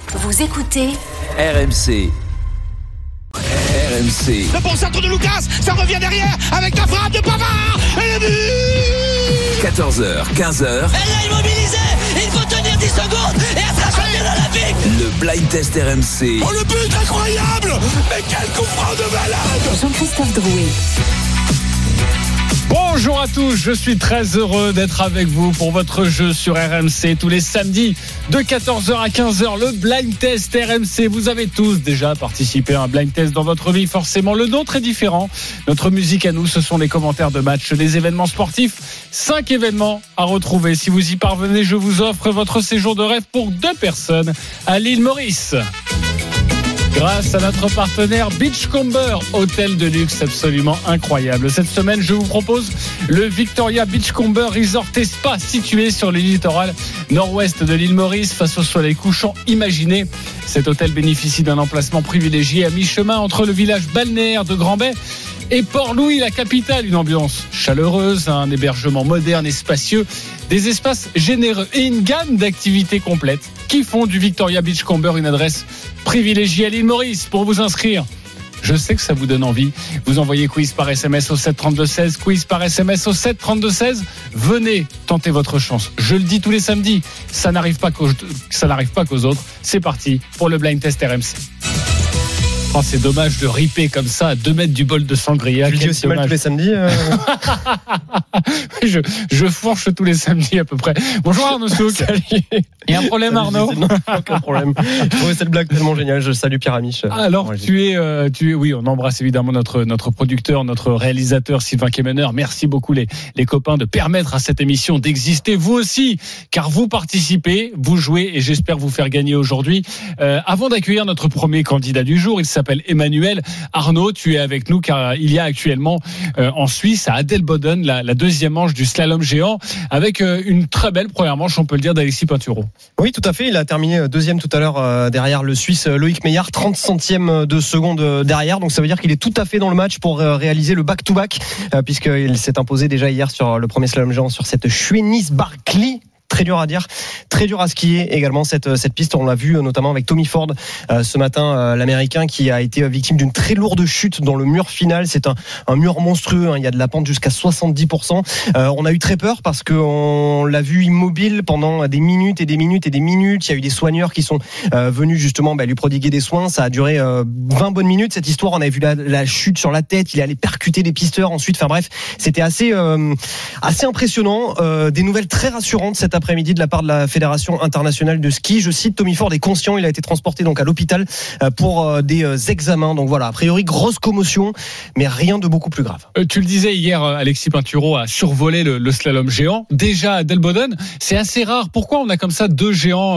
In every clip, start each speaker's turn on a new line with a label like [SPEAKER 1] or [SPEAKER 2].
[SPEAKER 1] Vous écoutez
[SPEAKER 2] RMC. RMC.
[SPEAKER 3] Le bon centre de Lucas, ça revient derrière avec la frappe de Pavard et le but.
[SPEAKER 2] 14h, 15h.
[SPEAKER 4] Elle l'a immobilisé, il faut tenir 10 secondes et elle sera championne olympique.
[SPEAKER 2] Le blind test RMC.
[SPEAKER 3] Oh, le but incroyable. Mais quel coup franc de malade.
[SPEAKER 1] Jean-Christophe Drouet.
[SPEAKER 5] Bonjour à tous, je suis très heureux d'être avec vous pour votre jeu sur RMC tous les samedis de 14h à 15h, le blind test RMC. Vous avez tous déjà participé à un blind test dans votre vie, forcément le nôtre est différent. Notre musique à nous, ce sont les commentaires de match, les événements sportifs, 5 événements à retrouver. Si vous y parvenez, je vous offre votre séjour de rêve pour 2 personnes à l'île Maurice. Grâce à notre partenaire Beachcomber, hôtel de luxe absolument incroyable. Cette semaine, je vous propose le Victoria Beachcomber Resort et Spa, situé sur le littoral nord-ouest de l'île Maurice, face au soleil couchant. Imaginez, cet hôtel bénéficie d'un emplacement privilégié à mi-chemin entre le village balnéaire de Grand-Bay et Port-Louis, la capitale. Une ambiance chaleureuse, un hébergement moderne et spacieux, des espaces généreux et une gamme d'activités complètes qui font du Victoria Beachcomber une adresse privilégiée à l'île Maurice. Pour vous inscrire, je sais que ça vous donne envie, vous envoyez quiz par SMS au 732-16, quiz par SMS au 732-16. Venez tenter votre chance. Je le dis tous les samedis, ça n'arrive pas qu'aux autres. C'est parti pour le blind test RMC. Oh, c'est dommage de riper comme ça à 2 mètres du bol de sangria.
[SPEAKER 6] Tu le dis aussi mal tous les samedis
[SPEAKER 5] je fourche tous les samedis à peu près. Bonjour Arnaud Souk.
[SPEAKER 6] Salut.
[SPEAKER 5] Il y a un problème Arnaud?
[SPEAKER 6] Non, aucun problème. Je trouvais cette blague tellement géniale. Je salue Pierre Amiche.
[SPEAKER 5] Alors tu es, oui, on embrasse évidemment notre producteur, notre réalisateur Sylvain Kemener. Merci beaucoup les copains de permettre à cette émission d'exister. Vous aussi, car vous participez, vous jouez et j'espère vous faire gagner aujourd'hui. Avant d'accueillir notre premier candidat du jour, il s'appelle Emmanuel. Arnaud, tu es avec nous car il y a actuellement en Suisse à Adelboden la deuxième manche du slalom géant avec une très belle première manche, on peut le dire, d'Alexis Pinturo.
[SPEAKER 6] Oui, tout à fait. Il a terminé deuxième tout à l'heure derrière le Suisse Loïc Meillard, 30 centièmes de seconde derrière. Donc ça veut dire qu'il est tout à fait dans le match pour réaliser le back-to-back puisqu'il s'est imposé déjà hier sur le premier slalom géant sur cette Schwennis-Barkley. Très dur à dire, très dur à skier également cette piste. On l'a vu notamment avec Tommy Ford ce matin, l'Américain qui a été victime d'une très lourde chute dans le mur final. C'est un mur monstrueux, hein. Il y a de la pente jusqu'à 70%. On a eu très peur parce qu'on l'a vu immobile pendant des minutes et des minutes et des minutes. Il y a eu des soigneurs qui sont venus justement lui prodiguer des soins. Ça a duré 20 bonnes minutes cette histoire. On avait vu la chute sur la tête. Il est allé percuter des pisteurs ensuite. Enfin bref, c'était assez impressionnant. Des nouvelles très rassurantes cet après-midi de la part de la Fédération internationale de ski. Je cite, Tommy Ford est conscient, il a été transporté donc à l'hôpital pour des examens. Donc voilà, a priori grosse commotion, mais rien de beaucoup plus grave.
[SPEAKER 5] Tu le disais hier, Alexis Pinturo a survolé le slalom géant. Déjà à Adelboden, c'est assez rare. Pourquoi on a comme ça 2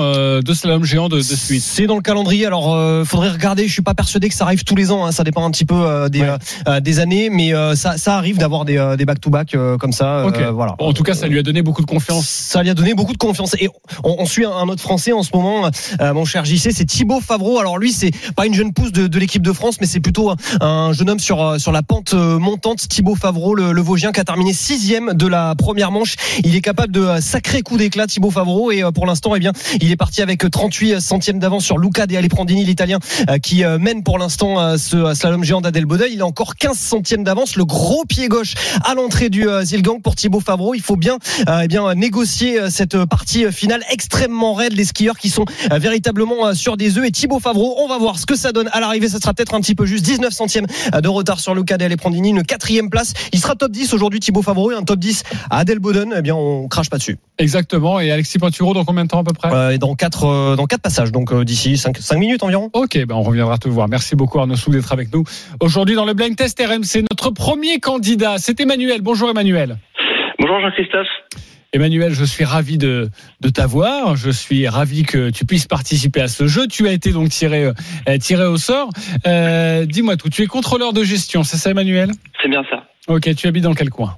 [SPEAKER 5] slalom géants de suite?
[SPEAKER 6] C'est dans le calendrier. Alors faudrait regarder. Je suis pas persuadé que ça arrive tous les ans. Hein. Ça dépend un petit peu des années, mais ça arrive d'avoir des back-to-back comme ça.
[SPEAKER 5] Okay.
[SPEAKER 6] Voilà.
[SPEAKER 5] En tout cas, ça lui a donné beaucoup de confiance.
[SPEAKER 6] Ça lui a donné beaucoup de confiance. Et on suit un autre Français en ce moment, mon cher JC, c'est Thibaut Favreau. Alors lui, c'est pas une jeune pousse de l'équipe de France, mais c'est plutôt un jeune homme sur la pente montante. Thibaut Favreau, le Vosgien, qui a terminé 6e de la première manche. Il est capable de sacrés coups d'éclat, Thibaut Favreau, et pour l'instant, il est parti avec 38 centièmes d'avance sur Luca De Aleprandini, l'Italien, qui mène pour l'instant ce slalom géant d'Adelboden. Il a encore 15 centièmes d'avance. Le gros pied gauche à l'entrée du Zielgang pour Thibaut Favreau. Il faut bien négocier cette partie finale extrêmement raide, les skieurs qui sont véritablement sur des œufs. Et Thibaut Favreau, on va voir ce que ça donne à l'arrivée. Ça sera peut-être un petit peu juste, 19 centièmes de retard sur Luca De Aleprandini, une 4e place. Il sera top 10 aujourd'hui, Thibaut Favreau, et un top 10 à Adelboden, on crache pas dessus.
[SPEAKER 5] Exactement. Et Alexis Pinturo, dans combien de temps à peu près?
[SPEAKER 6] Dans 4 passages, donc d'ici 5 minutes environ. Ok,
[SPEAKER 5] on reviendra te voir. Merci beaucoup Arnaud Souk d'être avec nous aujourd'hui dans le blind test RMC. Notre premier candidat, c'est Emmanuel. Bonjour Emmanuel.
[SPEAKER 7] Bonjour Jean-Christophe.
[SPEAKER 5] Emmanuel, je suis ravi de t'avoir. Je suis ravi que tu puisses participer à ce jeu. Tu as été donc tiré au sort. Dis-moi tout. Tu es contrôleur de gestion, c'est ça, Emmanuel?
[SPEAKER 7] C'est bien ça.
[SPEAKER 5] Ok. Tu habites dans quel coin?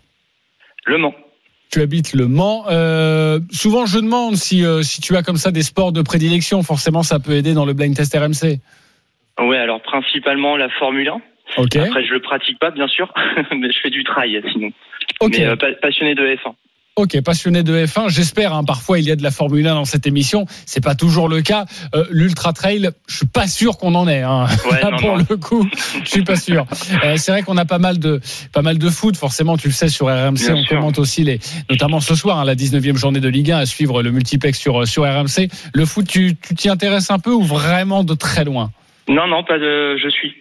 [SPEAKER 7] Le Mans.
[SPEAKER 5] Tu habites le Mans. Souvent, je demande si tu as comme ça des sports de prédilection. Forcément, ça peut aider dans le blind test RMC.
[SPEAKER 7] Oui, alors principalement la Formule 1.
[SPEAKER 5] Okay.
[SPEAKER 7] Après, je le pratique pas, bien sûr, mais je fais du trail sinon.
[SPEAKER 5] Okay.
[SPEAKER 7] Mais passionné de F1.
[SPEAKER 5] Ok, passionné de F1, j'espère. Parfois, il y a de la Formule 1 dans cette émission. C'est pas toujours le cas. L'Ultra Trail, je suis pas sûr qu'on en ait.
[SPEAKER 7] Ouais,
[SPEAKER 5] Là,
[SPEAKER 7] non,
[SPEAKER 5] pour
[SPEAKER 7] non.
[SPEAKER 5] le coup, je suis pas sûr. C'est vrai qu'on a pas mal de foot. Forcément, tu le sais, sur RMC,
[SPEAKER 7] Bien
[SPEAKER 5] on
[SPEAKER 7] sûr.
[SPEAKER 5] commente aussi notamment ce soir, la 19e journée de Ligue 1 à suivre le multiplex sur RMC. Le foot, tu t'y intéresses un peu ou vraiment de très loin?
[SPEAKER 7] Non, pas de. Je suis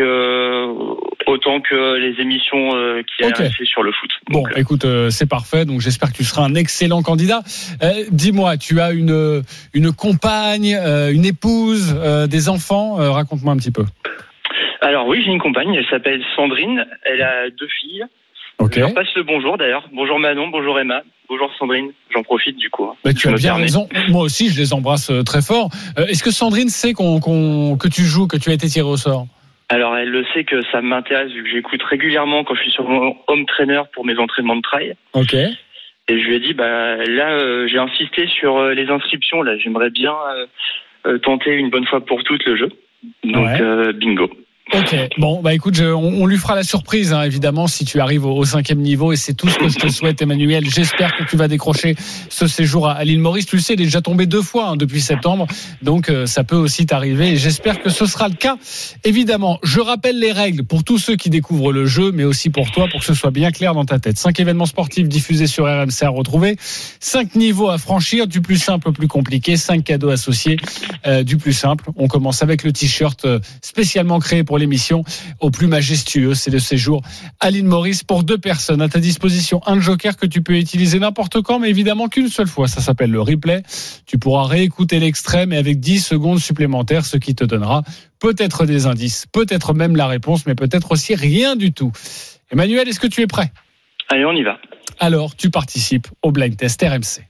[SPEAKER 7] autant que les émissions qui
[SPEAKER 5] Ok.
[SPEAKER 7] RMC sur le foot.
[SPEAKER 5] Bon,
[SPEAKER 7] Donc,
[SPEAKER 5] écoute, c'est parfait. Donc, j'espère que tu seras un excellent candidat. Dis-moi, tu as une compagne, une épouse, des enfants. Raconte-moi un petit peu.
[SPEAKER 7] alors oui, j'ai une compagne. Elle s'appelle Sandrine. Elle a 2 filles.
[SPEAKER 5] Ok.
[SPEAKER 7] Je leur passe le bonjour d'ailleurs. Bonjour Manon, bonjour Emma, bonjour Sandrine. J'en profite du coup.
[SPEAKER 5] Mais tu
[SPEAKER 7] Je
[SPEAKER 5] as
[SPEAKER 7] me
[SPEAKER 5] bien
[SPEAKER 7] permets.
[SPEAKER 5] raison. Moi aussi, je les embrasse très fort. Est-ce que Sandrine sait que tu joues, que tu as été tiré au sort?
[SPEAKER 7] Alors elle le sait que ça m'intéresse vu que j'écoute régulièrement quand je suis sur mon home trainer pour mes entraînements de trail.
[SPEAKER 5] Ok.
[SPEAKER 7] Et je lui ai dit, là, j'ai insisté sur les inscriptions. Là, j'aimerais bien tenter une bonne fois pour toutes le jeu. Donc, bingo.
[SPEAKER 5] Ok. Bon, écoute, on lui fera la surprise, évidemment, si tu arrives au 5e niveau, et c'est tout ce que je te souhaite, Emmanuel. J'espère que tu vas décrocher ce séjour à l'île Maurice. Tu le sais, il est déjà tombé 2 fois depuis septembre, donc ça peut aussi t'arriver, et j'espère que ce sera le cas. Évidemment, je rappelle les règles pour tous ceux qui découvrent le jeu, mais aussi pour toi, pour que ce soit bien clair dans ta tête. 5 événements sportifs diffusés sur RMC à retrouver, 5 niveaux à franchir, du plus simple au plus compliqué, 5 cadeaux associés du plus simple. On commence avec le t-shirt spécialement créé pour l'émission au plus majestueux, c'est le séjour à l'île Maurice pour 2 personnes. À ta disposition, un joker que tu peux utiliser n'importe quand, mais évidemment qu'une seule fois. Ça s'appelle le replay. Tu pourras réécouter l'extrait, mais avec 10 secondes supplémentaires, ce qui te donnera peut-être des indices, peut-être même la réponse, mais peut-être aussi rien du tout. Emmanuel, est-ce que tu es prêt?
[SPEAKER 7] Allez, on y va.
[SPEAKER 5] Alors, tu participes au Blind Test RMC.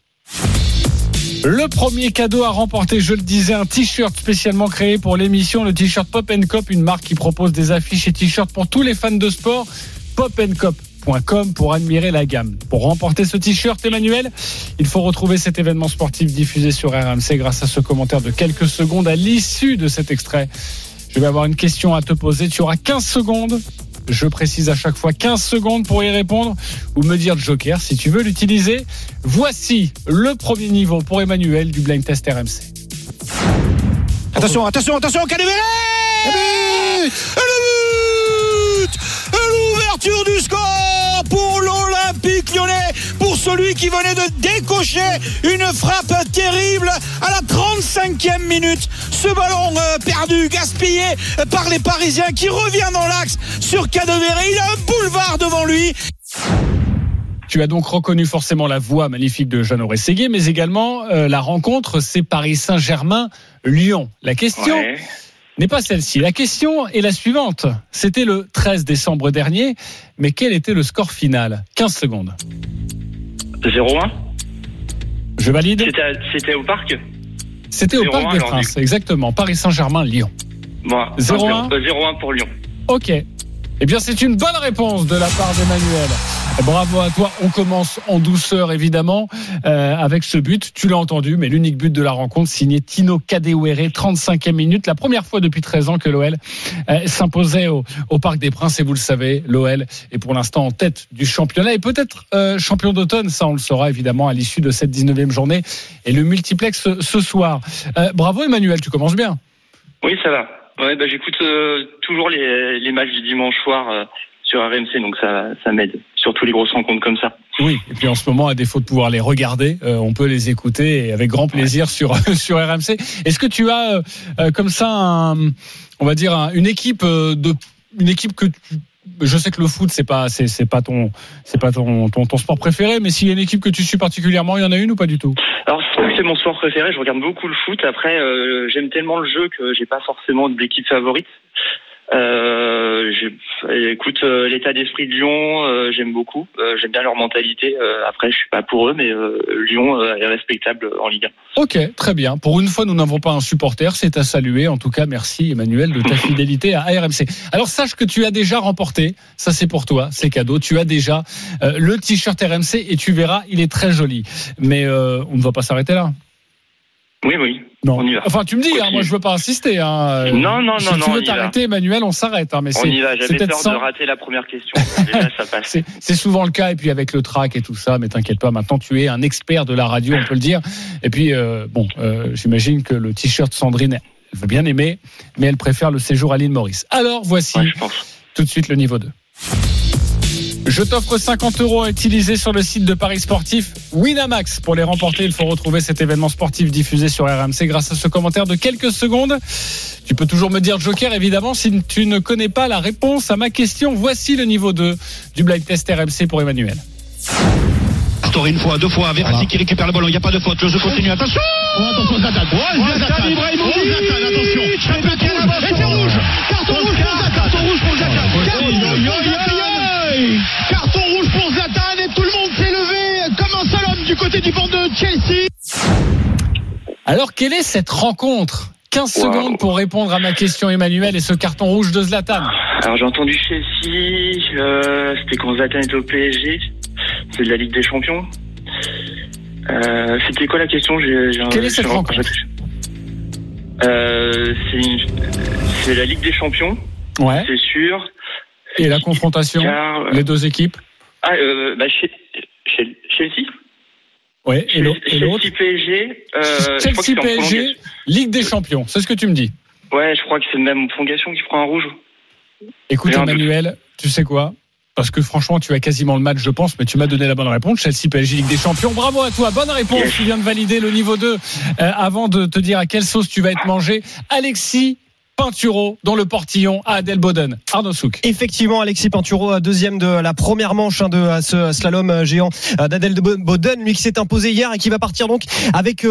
[SPEAKER 5] Le premier cadeau à remporter, je le disais, un t-shirt spécialement créé pour l'émission, le t-shirt Pop & Cop, une marque qui propose des affiches et t-shirts pour tous les fans de sport. popandcop.com pour admirer la gamme. Pour remporter ce t-shirt, Emmanuel, il faut retrouver cet événement sportif diffusé sur RMC grâce à ce commentaire de quelques secondes à l'issue de cet extrait. Je vais avoir une question à te poser. Tu auras 15 secondes. Je précise à chaque fois 15 secondes pour y répondre ou me dire le joker si tu veux l'utiliser. Voici le premier niveau pour Emmanuel du Blind Test RMC.
[SPEAKER 3] Attention, Cadevere! Le but! L'ouverture du score pour l'Olympique Lyonnais, pour celui qui venait de décocher une frappe terrible à la 35e minute. Ce ballon perdu, gaspillé par les Parisiens qui revient dans l'axe sur Cadevere. Il a un boulevard devant lui.
[SPEAKER 5] Tu as donc reconnu forcément la voix magnifique de Jeannot Rességuier, mais également la rencontre, c'est Paris Saint-Germain-Lyon. La question n'est pas celle-ci. La question est la suivante. C'était le 13 décembre dernier, mais quel était le score final? 15 secondes.
[SPEAKER 7] 0-1.
[SPEAKER 5] Je valide.
[SPEAKER 7] C'était au parc.
[SPEAKER 5] C'était au
[SPEAKER 7] 0-1
[SPEAKER 5] Parc des
[SPEAKER 7] alors,
[SPEAKER 5] Princes, exactement. Paris Saint-Germain-Lyon.
[SPEAKER 7] Bon,
[SPEAKER 5] 0-1.
[SPEAKER 7] 0-1 pour Lyon.
[SPEAKER 5] Ok. Eh bien, c'est une bonne réponse de la part d'Emmanuel. Bravo à toi. On commence en douceur, évidemment, avec ce but. Tu l'as entendu, mais l'unique but de la rencontre, signé Tino Kadewere, 35e minute. La première fois depuis 13 ans que l'OL s'imposait au Parc des Princes. Et vous le savez, l'OL est pour l'instant en tête du championnat et peut-être champion d'automne. Ça, on le saura évidemment à l'issue de cette 19e journée et le multiplex ce soir. Bravo Emmanuel, tu commences bien.
[SPEAKER 7] Oui, ça va. Ouais, j'écoute toujours les matchs du dimanche soir sur RMC, donc ça m'aide. Surtout les grosses rencontres comme ça.
[SPEAKER 5] Oui, et puis en ce moment, à défaut de pouvoir les regarder, on peut les écouter et avec grand plaisir sur RMC. Est-ce que tu as comme ça une équipe que je sais que le foot c'est pas ton sport préféré, mais s'il y a une équipe que tu suis particulièrement, il y en a une ou pas du tout?
[SPEAKER 7] Alors c'est mon sport préféré, je regarde beaucoup le foot. Après j'aime tellement le jeu que j'ai pas forcément d'équipe favorite. Écoute, l'état d'esprit de Lyon, j'aime beaucoup. J'aime bien leur mentalité. Après, je suis pas pour eux, mais Lyon est respectable en Ligue 1.
[SPEAKER 5] Ok, très bien. Pour une fois, nous n'avons pas un supporter. C'est à saluer. En tout cas, merci Emmanuel de ta fidélité à RMC. Alors, sache que tu as déjà remporté. Ça, c'est pour toi. C'est cadeau. Tu as déjà le t-shirt RMC et tu verras, il est très joli. Mais on ne va pas s'arrêter là.
[SPEAKER 7] Oui.
[SPEAKER 5] Non.
[SPEAKER 7] On y va.
[SPEAKER 5] Enfin, tu me dis, moi je veux pas insister.
[SPEAKER 7] Non,
[SPEAKER 5] si tu veux t'arrêter, Emmanuel, on s'arrête. Mais
[SPEAKER 7] on y va. J'avais peur de rater la première question. Déjà, ça passe.
[SPEAKER 5] C'est souvent le cas. Et puis avec le track et tout ça, mais t'inquiète pas. Maintenant, tu es un expert de la radio, on peut le dire. Et puis, j'imagine que le t-shirt Sandrine, elle veut bien aimer, mais elle préfère le séjour à l'île Maurice. Alors, voici tout de suite le niveau 2. Je t'offre 50 € à utiliser sur le site de Paris Sportif Winamax. Pour les remporter, il faut retrouver cet événement sportif diffusé sur RMC grâce à ce commentaire de quelques secondes. Tu peux toujours me dire Joker, évidemment, si tu ne connais pas la réponse à ma question. Voici le niveau 2 du blind test RMC pour Emmanuel.
[SPEAKER 8] Une fois, deux fois, Verratti qui récupère le ballon, il n'y a pas de faute, le jeu continue, attention Zlatan, Ibrahimovic, attention, carton rouge pour Zlatan, carton rouge pour Zlatan, et tout le monde s'est levé comme un seul homme du côté du banc de Chelsea.
[SPEAKER 5] Alors, quelle est cette rencontre ? 15 secondes pour répondre à ma question, Emmanuel, et ce carton rouge de Zlatan.
[SPEAKER 7] Alors, j'ai entendu Chelsea, c'était quand Zlatan était au PSG. C'est de la Ligue des Champions. C'était quoi la question ?
[SPEAKER 5] Quelle est cette rencontre ?
[SPEAKER 7] C'est la Ligue des Champions.
[SPEAKER 5] Ouais.
[SPEAKER 7] C'est sûr.
[SPEAKER 5] Et la confrontation, les deux équipes ?
[SPEAKER 7] Chelsea.
[SPEAKER 5] Ouais. Et l'autre ?
[SPEAKER 7] Chelsea PSG.
[SPEAKER 5] Chelsea PSG, Ligue des Champions. C'est ce que tu me dis ?
[SPEAKER 7] Ouais, je crois que c'est même prolongation qui prend un rouge.
[SPEAKER 5] Écoute, Emmanuel, tu sais quoi ? Parce que franchement, tu as quasiment le match, je pense, mais tu m'as donné la bonne réponse. Chelsea PSG Ligue des Champions. Bravo à toi. Bonne réponse. Tu viens de valider le niveau 2. Avant de te dire à quelle sauce tu vas être mangé, Alexis Pinturo dans le portillon à Adelboden. Arnaud Souk.
[SPEAKER 6] Effectivement, Alexis Pinturo, deuxième de la première manche de ce slalom géant d'Adelboden, lui qui s'est imposé hier et qui va partir donc avec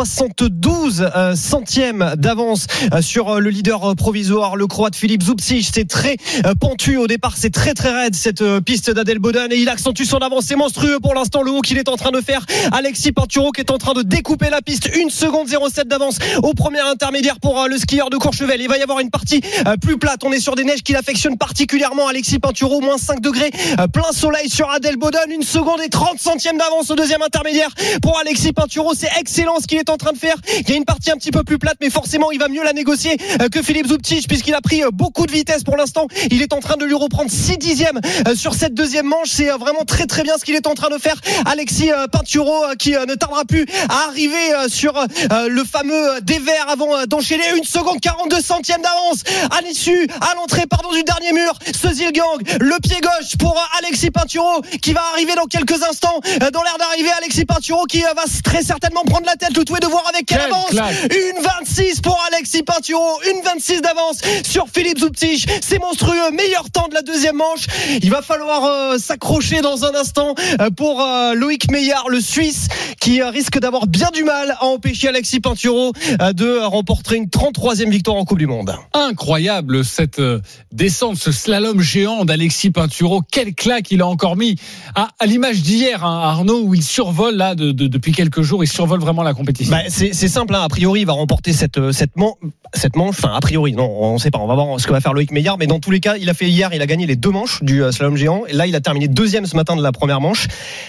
[SPEAKER 6] 72 centièmes d'avance sur le leader provisoire, le Croate Filip Zubcic. C'est très pentu au départ, c'est très très raide cette piste d'Adelboden et il accentue son avance. C'est monstrueux pour l'instant le haut qu'il est en train de faire. Alexis Pinturo qui est en train de découper la piste. 1 seconde 07 d'avance au premier intermédiaire pour le skieur de Courchevel. Il va y avoir une partie plus plate. On est sur des neiges qu'il affectionne particulièrement. Alexis Pinturo, moins 5 degrés, plein soleil sur Adelboden. 1 seconde et 30 centièmes d'avance au deuxième intermédiaire pour Alexis Pinturo. C'est excellent ce qu'il est en train de faire. Il y a une partie un petit peu plus plate, mais forcément il va mieux la négocier que Filip Zubcic puisqu'il a pris beaucoup de vitesse pour l'instant. Il est en train de lui reprendre 6 dixièmes sur cette deuxième manche. C'est vraiment très très bien ce qu'il est en train de faire. Alexis Pinturo qui ne tardera plus à arriver sur le fameux dévers avant d'enchaîner. 1 seconde 42 centièmes d'avance à l'issue, à l'entrée du dernier mur. Ce Zilgang, le pied gauche pour Alexis Pinturo qui va arriver dans quelques instants. Dans l'air d'arriver, Alexis Pinturo qui va très certainement prendre la tête. Le tout est de voir avec quelle avance. 1,26 pour Alexis Pinturo, 1,26 d'avance sur Filip Zubcic. C'est monstrueux, meilleur temps de la deuxième manche. Il va falloir s'accrocher dans un instant pour Loïc Meillard, le Suisse, qui risque d'avoir bien du mal à empêcher Alexis Pinturo de remporter une 33e victoire en Coupe du Monde.
[SPEAKER 5] Incroyable cette descente, ce slalom géant d'Alexis Pinturo. Quelle claque il a encore mis à l'image d'hier, Arnaud, où il survole là depuis quelques jours. Il survole vraiment la compétition.
[SPEAKER 6] C'est simple, a priori il va remporter cette manche. Enfin, a priori, non, on ne sait pas. On va voir ce que va faire Loïc Meillard, mais dans tous les cas, il a gagné les 2 manches du slalom géant. Et là, il a terminé deuxième ce matin de la première manche.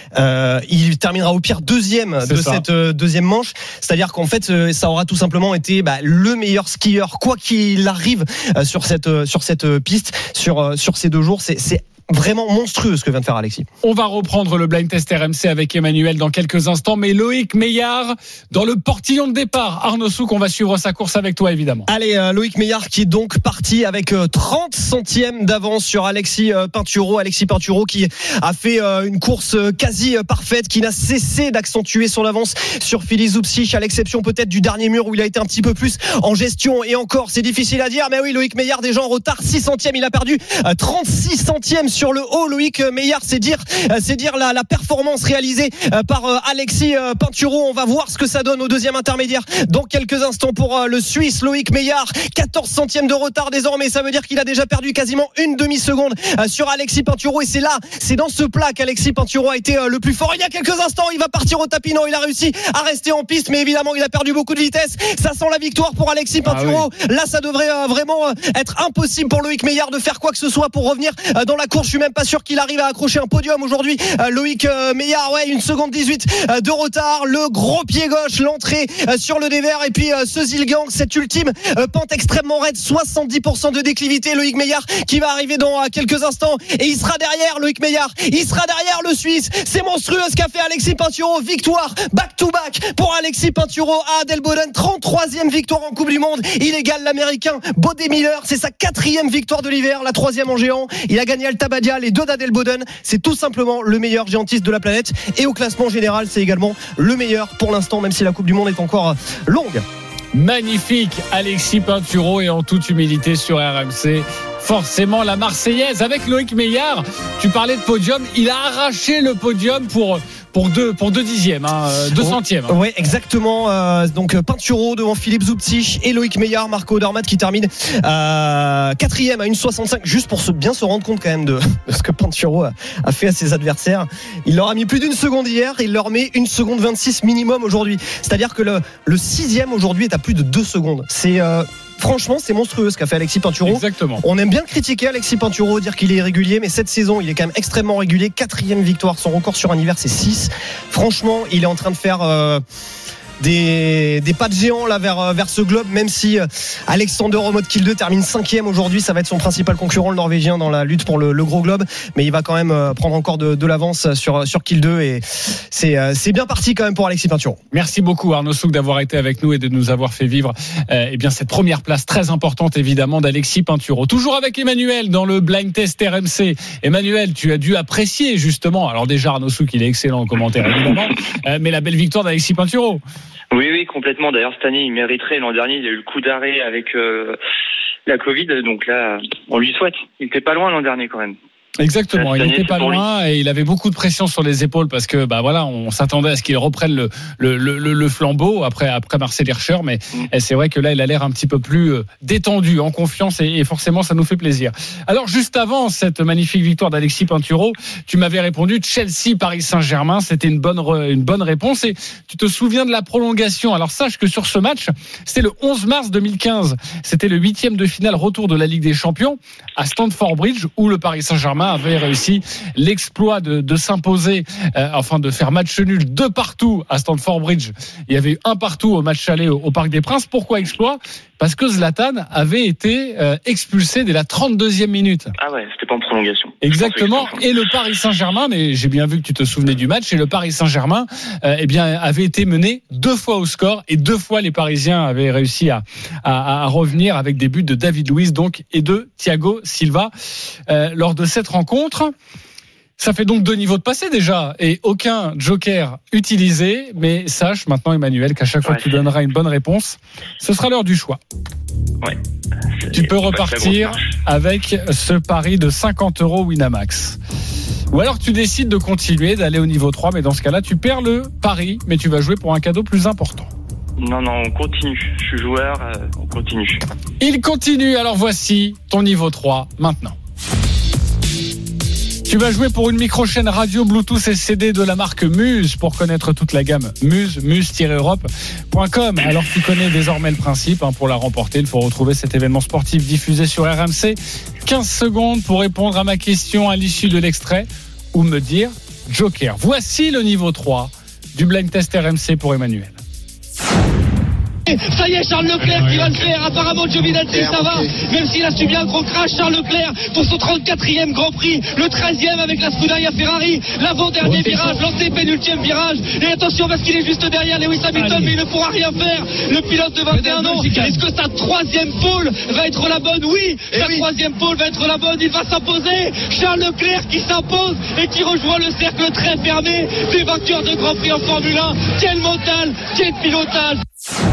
[SPEAKER 6] Il terminera au pire deuxième cette deuxième manche. C'est-à-dire qu'en fait, ça aura tout simplement été le meilleur skieur, quoi qu'il arrive sur cette piste, sur ces 2 jours. C'est vraiment monstrueux ce que vient de faire Alexis.
[SPEAKER 5] On va reprendre le blind test RMC avec Emmanuel dans quelques instants, mais Loïc Meillard dans le portillon de départ. Arnaud Souk, on va suivre sa course avec toi évidemment.
[SPEAKER 6] Allez, Loïc Meillard qui est donc parti avec 30 centièmes d'avance sur Alexis Pinturo. Alexis Pinturo qui a fait une course quasi parfaite, qui n'a cessé d'accentuer son avance sur Filip Zubcic, à l'exception peut-être du dernier mur où il a été un petit peu plus en gestion, et encore c'est difficile à dire, mais oui, Loïc Meillard déjà en retard, 6 centièmes, il a perdu 36 centièmes sur le haut. Loïc Meillard, c'est dire la performance réalisée par Alexis Pinturo. On va voir ce que ça donne au deuxième intermédiaire dans quelques instants pour le Suisse Loïc Meillard. 14 centièmes de retard désormais, ça veut dire qu'il a déjà perdu quasiment une demi-seconde sur Alexis Pinturo, et c'est dans ce plat qu'Alexis Pinturo a été le plus fort. Il y a quelques instants, il va partir au tapis. Non, il a réussi à rester en piste, mais évidemment il a perdu beaucoup de vitesse. Ça sent la victoire pour Alexis Pinturo. Là, ça devrait vraiment être impossible pour Loïc Meillard de faire quoi que ce soit pour revenir dans la course tour. Je suis même pas sûr qu'il arrive à accrocher un podium aujourd'hui. Loïc Meillard, 1 seconde 18 de retard. Le gros pied gauche, l'entrée sur le dévers. Et puis ce Zilgang, cette ultime pente extrêmement raide, 70% de déclivité. Loïc Meillard qui va arriver dans quelques instants. Et il sera derrière Loïc Meillard. Il sera derrière le Suisse. C'est monstrueux ce qu'a fait Alexis Pinturo. Victoire back-to-back pour Alexis Pinturo à Adelboden. 33e victoire en Coupe du Monde. Il égale l'Américain Bode Miller. C'est sa 4e victoire de l'hiver, la 3e en géant. Il a gagné Alta Badia, les 2 d'Adelboden. C'est tout simplement le meilleur géantiste de la planète. Et au classement général, c'est également le meilleur pour l'instant, même si la Coupe du Monde est encore longue.
[SPEAKER 5] Magnifique Alexis Pinturo, et en toute humilité sur RMC, forcément la Marseillaise avec Loïc Meillard. Tu parlais de podium, il a arraché le podium pour 2 dixièmes, 200e.
[SPEAKER 6] Oui, exactement. Donc Pinturo devant Philippe Zoubtich et Loïc Meillard, Marco Odermatt qui termine 4e à 1,65, juste pour bien se rendre compte quand même de ce que Pinturo a fait à ses adversaires. Il leur a mis plus d'une seconde hier, il leur met 1 seconde 26 minimum aujourd'hui. C'est-à-dire que le 6e aujourd'hui est à plus de 2 secondes. Franchement, c'est monstrueux ce qu'a fait Alexis Pinturo.
[SPEAKER 5] Exactement.
[SPEAKER 6] On aime bien critiquer Alexis Pinturo, dire qu'il est irrégulier, mais cette saison, il est quand même extrêmement régulier. 4e victoire, son record sur un hiver, c'est 6. Franchement, il est en train de faire des pas de géant là vers ce globe, même si Alexander Omodkill 2 termine 5e aujourd'hui. Ça va être son principal concurrent, le Norvégien, dans la lutte pour le gros globe, mais il va quand même prendre encore de l'avance sur Kill 2, et c'est bien parti quand même pour Alexis Pinturo.
[SPEAKER 5] Merci beaucoup Arnaud Souk d'avoir été avec nous et de nous avoir fait vivre cette première place très importante évidemment d'Alexis Pinturo. Toujours avec Emmanuel dans le blind test RMC. Emmanuel, tu as dû apprécier justement, alors déjà Arnaud Souk il est excellent en commentaire évidemment, mais la belle victoire d'Alexis Pinturo.
[SPEAKER 7] Oui, complètement. D'ailleurs, cette année, il mériterait. L'an dernier, il a eu le coup d'arrêt avec la Covid. Donc là, on lui souhaite. Il était pas loin l'an dernier quand même.
[SPEAKER 5] Exactement, il n'était pas loin et il avait beaucoup de pression sur les épaules parce que on s'attendait à ce qu'il reprenne le flambeau après Marcel Hirscher, mais c'est vrai que là il a l'air un petit peu plus détendu, en confiance, et forcément ça nous fait plaisir. Alors juste avant cette magnifique victoire d'Alexis Pinturo, tu m'avais répondu Chelsea Paris Saint-Germain, c'était une bonne réponse, et tu te souviens de la prolongation. Alors sache que sur ce match, c'était le 11 mars 2015, c'était le 8e de finale retour de la Ligue des Champions à Stamford Bridge, où le Paris Saint-Germain avait réussi l'exploit de s'imposer, de faire match nul 2 partout à Stamford Bridge. Il y avait eu 1 partout au match aller au Parc des Princes. Pourquoi exploit ? Parce que Zlatan avait été expulsé dès la 32e minute.
[SPEAKER 7] Ah ouais, c'était pas en prolongation.
[SPEAKER 5] Exactement. Et le Paris Saint-Germain, mais j'ai bien vu que tu te souvenais du match, et le Paris Saint-Germain avait été mené 2 fois au score, et 2 fois les Parisiens avaient réussi à revenir avec des buts de David Luiz et de Thiago Silva lors de cette rencontre. Ça fait donc 2 niveaux de passé déjà, et aucun joker utilisé. Mais sache maintenant, Emmanuel, qu'à chaque fois que tu donneras une bonne réponse, ce sera l'heure du choix.
[SPEAKER 7] Ouais.
[SPEAKER 5] Tu peux repartir avec ce pari de 50 € Winamax. Ou alors tu décides de continuer, d'aller au niveau 3, mais dans ce cas-là, tu perds le pari, mais tu vas jouer pour un cadeau plus important.
[SPEAKER 7] Non, on continue. Je suis joueur, on continue.
[SPEAKER 5] Il continue, alors voici ton niveau 3 maintenant. Tu vas jouer pour une micro-chaîne radio Bluetooth et CD de la marque Muse. Pour connaître toute la gamme, muse-europe.com. Alors tu connais désormais le principe. Pour la remporter, il faut retrouver cet événement sportif diffusé sur RMC. 15 secondes pour répondre à ma question à l'issue de l'extrait ou me dire joker. Voici le niveau 3 du blind test RMC pour Emmanuel.
[SPEAKER 4] Ça y est, Charles Leclerc qui va le faire. Apparemment, Giovinazzi, ça va. Même s'il a subi un gros crash, Charles Leclerc pour son 34e Grand Prix, le 13e avec la Scuderia Ferrari, l'avant-dernier virage, l'antépénultième virage. Et attention parce qu'il est juste derrière Lewis Hamilton, mais il ne pourra rien faire. Le pilote de 21 ans. Est-ce que sa 3e pole va être la bonne? Oui, sa 3e pole va être la bonne. Il va s'imposer. Charles Leclerc qui s'impose et qui rejoint le cercle très fermé des vainqueurs de Grand Prix en Formule 1. Quel mental, quel pilotage.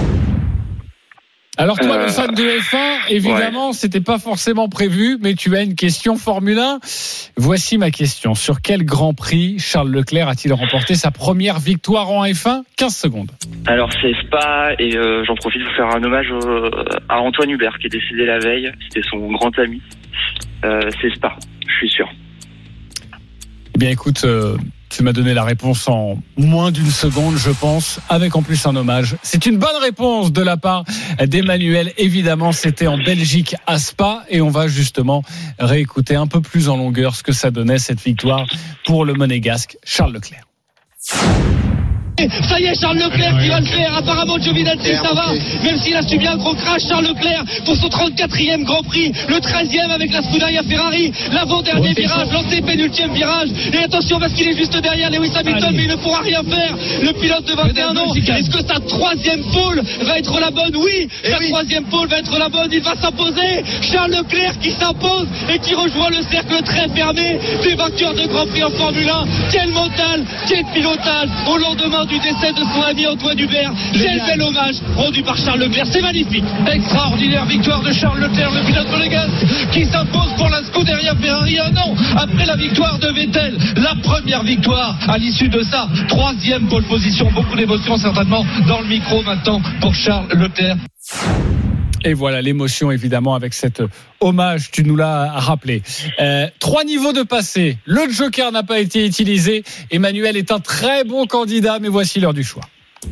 [SPEAKER 5] Alors toi, le fan de F1, évidemment, c'était pas forcément prévu, mais tu as une question Formule 1. Voici ma question. Sur quel Grand Prix Charles Leclerc a-t-il remporté sa première victoire en F1? 15 secondes.
[SPEAKER 7] Alors c'est Spa, et j'en profite pour faire un hommage à Antoine Hubert qui est décédé la veille. C'était son grand ami. C'est Spa, je suis sûr.
[SPEAKER 5] Eh bien écoute, Tu m'as donné la réponse en moins d'une seconde, je pense, avec en plus un hommage. C'est une bonne réponse de la part d'Emmanuel. Évidemment, c'était en Belgique à Spa et on va justement réécouter un peu plus en longueur ce que ça donnait cette victoire pour le Monégasque Charles Leclerc.
[SPEAKER 4] Ça y est, Charles Leclerc qui va le faire. Apparemment, Giovinazzi, ça va. Même s'il a subi un gros crash, Charles Leclerc pour son 34e Grand Prix, le 13e avec la Scuderia Ferrari, l'avant-dernier virage, l'antépénultième virage. Et attention parce qu'il est juste derrière Lewis Hamilton, mais il ne pourra rien faire. Le pilote de 21 ans. Est-ce que sa 3e pole va être la bonne? Oui, sa 3e pole va être la bonne. Il va s'imposer. Charles Leclerc qui s'impose et qui rejoint le cercle très fermé des vainqueurs de Grand Prix en Formule 1. Quel mental, quel pilotage au lendemain du décès de son ami Antoine Hubert. Quel bel hommage rendu par Charles Leclerc, c'est magnifique. Extraordinaire victoire de Charles Leclerc, le pilote monégasque qui s'impose pour la Scuderia Ferrari un an après la victoire de Vettel, la première victoire à l'issue de ça, 3e pole position, beaucoup d'émotions certainement dans le micro maintenant pour Charles Leclerc.
[SPEAKER 5] Et voilà l'émotion évidemment avec cet hommage, tu nous l'as rappelé. 3 niveaux de passé, le joker n'a pas été utilisé. Emmanuel est un très bon candidat, mais voici l'heure du choix.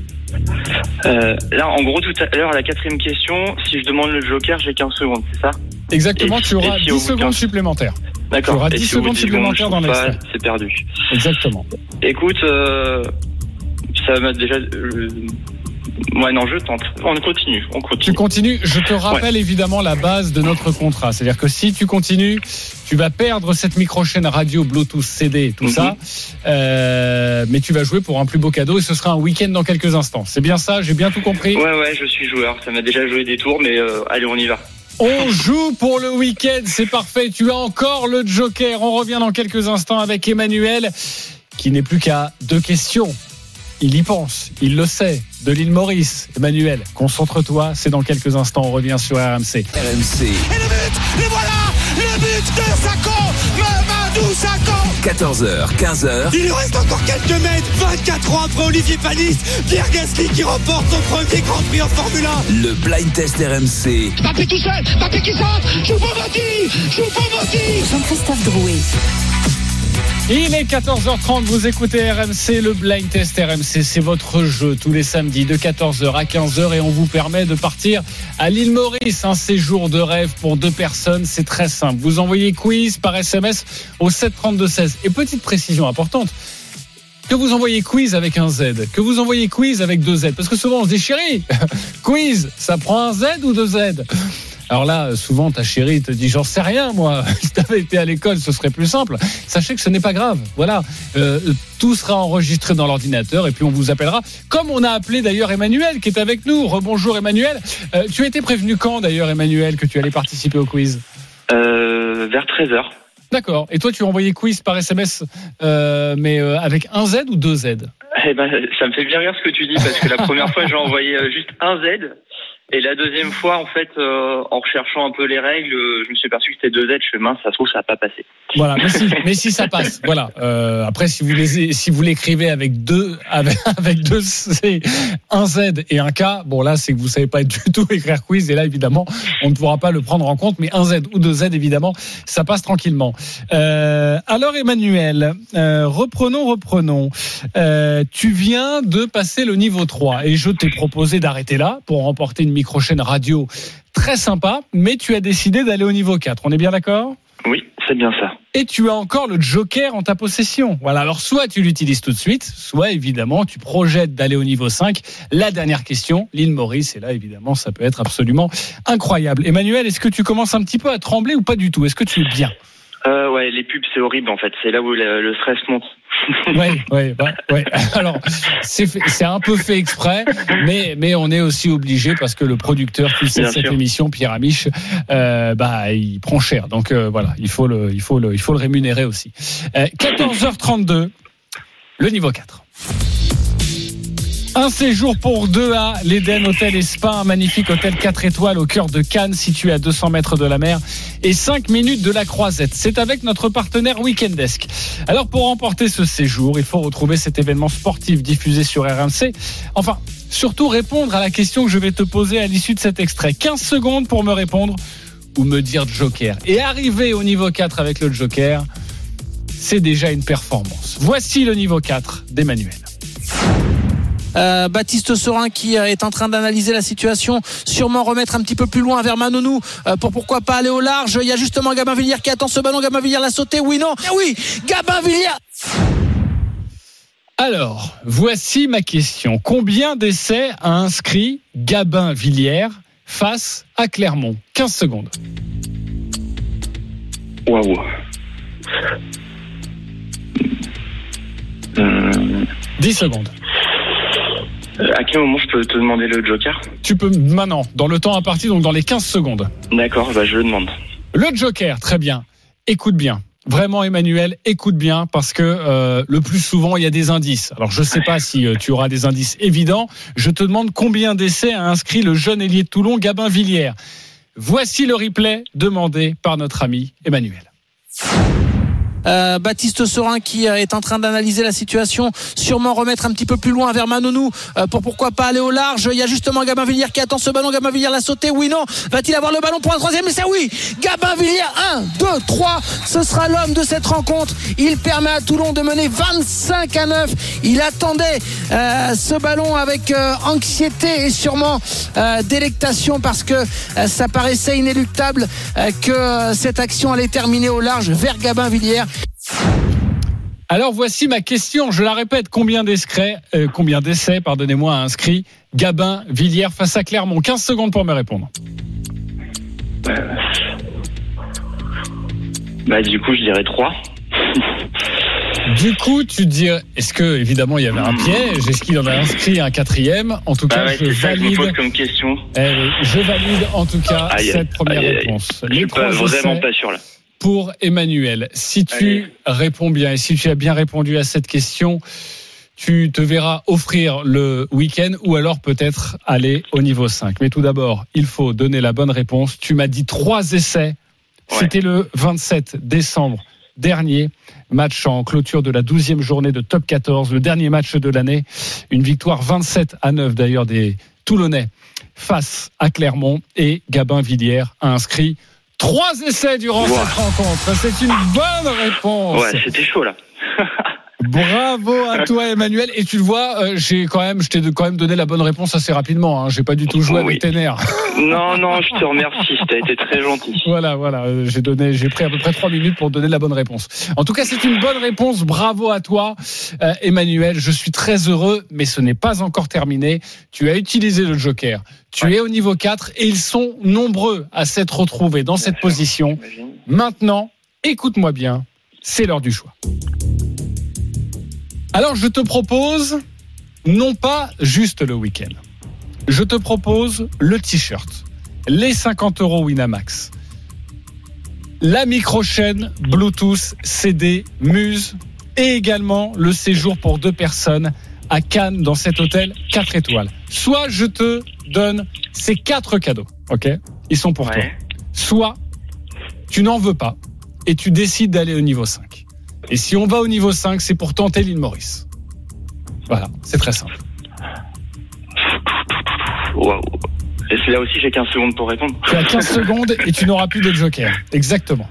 [SPEAKER 7] Là, en gros, tout à l'heure, à la 4e question, si je demande le joker, j'ai 15 secondes, c'est ça?
[SPEAKER 5] Exactement, tu auras 10 secondes supplémentaires.
[SPEAKER 7] D'accord.
[SPEAKER 5] Tu auras 10 secondes supplémentaires dans l'extrait.
[SPEAKER 7] C'est perdu.
[SPEAKER 5] Exactement.
[SPEAKER 7] Écoute, ça m'a déjà... Ouais, non, je tente. On continue.
[SPEAKER 5] Tu continues. Je te rappelle évidemment la base de notre contrat. C'est-à-dire que si tu continues, tu vas perdre cette micro-chaîne radio, Bluetooth, CD, tout ça. Mais tu vas jouer pour un plus beau cadeau et ce sera un week-end dans quelques instants. C'est bien ça? J'ai bien tout compris?
[SPEAKER 7] Ouais, je suis joueur. Ça m'a déjà joué des tours, mais allez, on y va.
[SPEAKER 5] On joue pour le week-end. C'est parfait. Tu as encore le joker. On revient dans quelques instants avec Emmanuel, qui n'est plus qu'à 2 questions. Il y pense, il le sait, de l'île Maurice. Emmanuel, concentre-toi, c'est dans quelques instants, on revient sur RMC.
[SPEAKER 2] RMC.
[SPEAKER 3] Et le but, le voilà, le but de Sakho, Mamadou Sakho.
[SPEAKER 2] 14h, 15h.
[SPEAKER 3] Il lui reste encore quelques mètres, 24 ans après Olivier Panis, Pierre Gasly qui remporte son premier Grand Prix en Formule 1.
[SPEAKER 2] Le blind test RMC.
[SPEAKER 8] Mbappé tout seul, Mbappé qui centre, Choupo-Moting,
[SPEAKER 1] Jean-Christophe Drouet.
[SPEAKER 5] Il est 14h30, vous écoutez RMC, le Blind Test RMC, c'est votre jeu tous les samedis de 14h à 15h et on vous permet de partir à l'île Maurice, un séjour de rêve pour 2 personnes, c'est très simple. Vous envoyez quiz par SMS au 732-16 et petite précision importante, que vous envoyez quiz avec un Z, que vous envoyez quiz avec 2 Z, parce que souvent on se dit chérie, quiz, ça prend un Z ou 2 Z? Alors là, souvent, ta chérie te dit, j'en sais rien, moi. Si t'avais été à l'école, ce serait plus simple. Sachez que ce n'est pas grave. Voilà. Tout sera enregistré dans l'ordinateur et puis on vous appellera. Comme on a appelé d'ailleurs Emmanuel, qui est avec nous. Rebonjour Emmanuel. Tu as été prévenu quand d'ailleurs, Emmanuel, que tu allais participer au quiz?
[SPEAKER 7] Vers 13h.
[SPEAKER 5] D'accord. Et toi, tu as envoyé quiz par SMS, mais avec un Z ou 2 Z?
[SPEAKER 7] Eh ben, ça me fait bien rire ce que tu dis, parce que la première fois, j'ai envoyé juste un Z. Et la deuxième fois, en fait, en recherchant un peu les règles, je me suis aperçu que c'était 2 Z. Je fais mince, ça se trouve, ça n'a pas passé.
[SPEAKER 5] Voilà, mais si ça passe, voilà. Après, si vous l'écrivez avec deux C, un Z et un K, bon là, c'est que vous savez pas du tout écrire quiz. Et là, évidemment, on ne pourra pas le prendre en compte. Mais un Z ou 2 Z, évidemment, ça passe tranquillement. Alors, Emmanuel, reprenons. Tu viens de passer le niveau 3 et je t'ai proposé d'arrêter là pour remporter une micro-chaîne radio très sympa, mais tu as décidé d'aller au niveau 4. On est bien d'accord ?
[SPEAKER 7] Oui, c'est bien ça.
[SPEAKER 5] Et tu as encore le joker en ta possession. Voilà, alors soit tu l'utilises tout de suite, soit évidemment tu projettes d'aller au niveau 5. La dernière question, l'île Maurice, et là évidemment ça peut être absolument incroyable. Emmanuel, est-ce que tu commences un petit peu à trembler ou pas du tout ? Est-ce que tu es bien ?
[SPEAKER 7] Ouais, les pubs c'est horrible en fait, c'est là où le stress monte.
[SPEAKER 5] Ouais. Alors, c'est un peu fait exprès, mais on est aussi obligé parce que le producteur qui fait cette émission, Pierre Amiche, il prend cher. Donc voilà, il faut le rémunérer aussi. 14h32, le niveau 4. Un séjour pour 2 à l'Eden Hôtel et Spa, un magnifique hôtel 4 étoiles au cœur de Cannes, situé à 200 mètres de la mer et 5 minutes de la Croisette. C'est avec notre partenaire Weekendesk. Alors pour remporter ce séjour, il faut retrouver cet événement sportif diffusé sur RMC. Enfin, surtout répondre à la question que je vais te poser à l'issue de cet extrait. 15 secondes pour me répondre ou me dire joker. Et arriver au niveau 4 avec le joker, c'est déjà une performance. Voici le niveau 4 d'Emmanuel.
[SPEAKER 9] Baptiste Serin qui est en train d'analyser la situation, sûrement remettre un petit peu plus loin vers Manonou pour pourquoi pas aller au large. Il y a justement Gabin Villière qui attend ce ballon. Gabin Villière l'a sauté, oui, non, oui, Gabin Villière.
[SPEAKER 5] Alors, voici ma question. Combien d'essais a inscrit Gabin Villière face à Clermont? 15 secondes.
[SPEAKER 7] Waouh.
[SPEAKER 5] 10 secondes.
[SPEAKER 7] À quel moment je peux te demander le joker?
[SPEAKER 5] Tu peux maintenant, dans le temps imparti, donc dans les 15 secondes.
[SPEAKER 7] D'accord, je le demande.
[SPEAKER 5] Le joker, très bien. Écoute bien. Vraiment, Emmanuel, écoute bien, parce que le plus souvent, il y a des indices. Alors, je ne sais pas si tu auras des indices évidents. Je te demande combien d'essais a inscrit le jeune ailier de Toulon, Gabin Villière. Voici le replay demandé par notre ami Emmanuel.
[SPEAKER 9] Baptiste Serin qui est en train d'analyser la situation, sûrement remettre un petit peu plus loin vers Manonou pour pourquoi pas aller au large. Il y a justement Gabin Villière qui attend ce ballon. Gabin Villière l'a sauté, oui, non, va-t-il avoir le ballon pour un troisième essai? Oui, Gabin Villière, 1, 2, 3, ce sera l'homme de cette rencontre. Il permet à Toulon de mener 25-9. Il attendait ce ballon avec anxiété et sûrement délectation, parce que ça paraissait inéluctable que cette action allait terminer au large vers Gabin Villière.
[SPEAKER 5] Alors voici ma question, je la répète, combien d'essais, a inscrit Gabin Villière face à Clermont? 15 secondes pour me répondre.
[SPEAKER 7] Du coup, je dirais 3.
[SPEAKER 5] Du coup, tu te dis, est-ce que, évidemment, il y avait un piège? Est-ce qu'il en a inscrit un quatrième? En tout cas, je valide.
[SPEAKER 7] Ça, je me pose comme question.
[SPEAKER 5] Je valide, en tout cas, cette première réponse.
[SPEAKER 7] Je suis vraiment pas sûr, là.
[SPEAKER 5] Pour Emmanuel, si tu réponds bien et si tu as bien répondu à cette question, tu te verras offrir le week-end ou alors peut-être aller au niveau 5. Mais tout d'abord, il faut donner la bonne réponse. Tu m'as dit 3 essais. C'était le 27 décembre dernier. Match en clôture de la 12e journée de Top 14, le dernier match de l'année. Une victoire 27-9 d'ailleurs des Toulonnais face à Clermont, et Gabin Villière a inscrit 3 essais durant cette rencontre. C'est une bonne réponse.
[SPEAKER 7] Ouais, c'était chaud là.
[SPEAKER 5] Bravo à toi, Emmanuel. Et tu le vois, je t'ai quand même donné la bonne réponse assez rapidement. Hein. J'ai pas du tout joué avec tes nerfs.
[SPEAKER 7] Non, je te remercie. T'as été très gentil.
[SPEAKER 5] Voilà. J'ai pris à peu près 3 minutes pour donner la bonne réponse. En tout cas, c'est une bonne réponse. Bravo à toi, Emmanuel. Je suis très heureux, mais ce n'est pas encore terminé. Tu as utilisé le joker. Tu es au niveau 4 et ils sont nombreux à s'être retrouvés dans cette position. Maintenant, écoute-moi bien. C'est l'heure du choix. Alors, je te propose non pas juste le week-end. Je te propose le t-shirt, les 50 € Winamax, la micro-chaîne Bluetooth CD Muse et également le séjour pour 2 personnes à Cannes dans cet hôtel 4 étoiles. Soit je te donne ces 4 cadeaux, ok ? Ils sont pour toi. Soit tu n'en veux pas et tu décides d'aller au niveau 5. Et si on va au niveau 5, c'est pour tenter l'île Maurice. Voilà, c'est très simple.
[SPEAKER 7] Waouh. Et c'est là aussi, j'ai 15 secondes pour répondre.
[SPEAKER 5] Tu as 15 secondes et tu n'auras plus de joker. Exactement.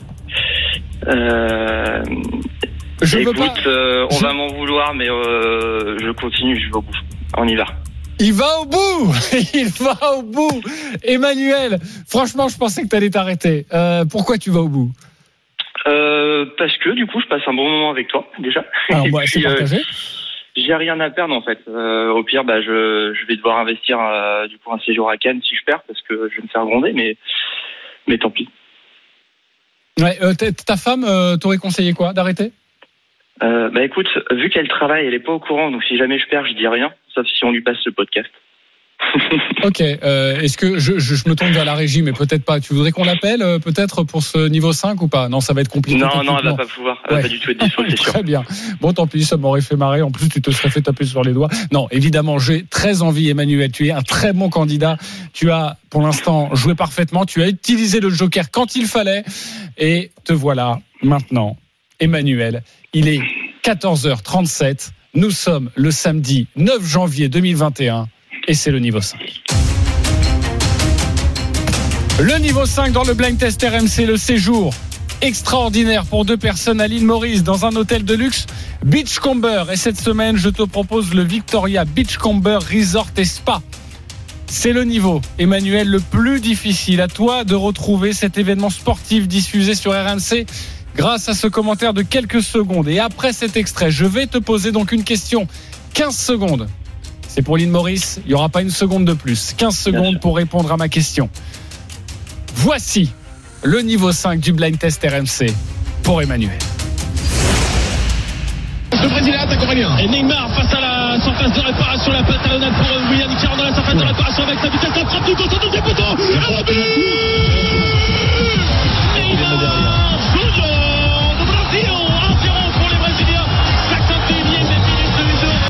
[SPEAKER 7] On va m'en vouloir, mais je continue, je vais au bout. On y va.
[SPEAKER 5] Il va au bout. Il va au bout. Emmanuel, franchement, je pensais que tu allais t'arrêter. Pourquoi tu vas au bout ?
[SPEAKER 7] Parce que du coup je passe un bon moment avec toi déjà.
[SPEAKER 5] Alors moi, c'est partagé.
[SPEAKER 7] J'ai rien à perdre en fait. Au pire, je vais devoir investir du coup un séjour à Cannes si je perds, parce que je vais me faire gronder, mais tant pis.
[SPEAKER 5] Ouais, ta femme t'aurait conseillé quoi, d'arrêter?
[SPEAKER 7] Écoute, vu qu'elle travaille, elle est pas au courant, donc si jamais je perds, je dis rien, sauf si on lui passe le podcast.
[SPEAKER 5] Ok, est-ce que je me tourne vers la régie, mais peut-être pas. Tu voudrais qu'on l'appelle peut-être pour ce niveau 5 ou pas? Non, ça va être compliqué.
[SPEAKER 7] Non, elle va pas pouvoir. Elle va pas du tout être dispo, c'est sûr.
[SPEAKER 5] Très bien. Bon, tant pis, ça m'aurait fait marrer. En plus, tu te serais fait taper sur les doigts. Non, évidemment, j'ai très envie, Emmanuel. Tu es un très bon candidat. Tu as, pour l'instant, joué parfaitement. Tu as utilisé le joker quand il fallait. Et te voilà maintenant, Emmanuel. Il est 14h37. Nous sommes le samedi 9 janvier 2021. Et c'est le niveau 5. Le niveau 5 dans le blind test RMC, le séjour extraordinaire pour 2 personnes à l'île Maurice dans un hôtel de luxe Beachcomber. Et cette semaine, je te propose le Victoria Beachcomber Resort et Spa. C'est le niveau, Emmanuel, le plus difficile. À toi de retrouver cet événement sportif diffusé sur RMC grâce à ce commentaire de quelques secondes. Et après cet extrait, je vais te poser donc une question. 15 secondes. C'est pour l'île Maurice, il n'y aura pas une seconde de plus. 15 secondes pour répondre à ma question. Voici le niveau 5 du blind test RMC pour Emmanuel.
[SPEAKER 8] Le Brésilien attaque Aurélien.
[SPEAKER 4] Et Neymar face à la surface de réparation, la patte talonnade pour William qui rentre dans la surface de réparation avec sa vitesse, la frappe du côté du poteau. À la but Neymar, Jojo de Brasil, 1-0 pour les Brésiliens. 51e minute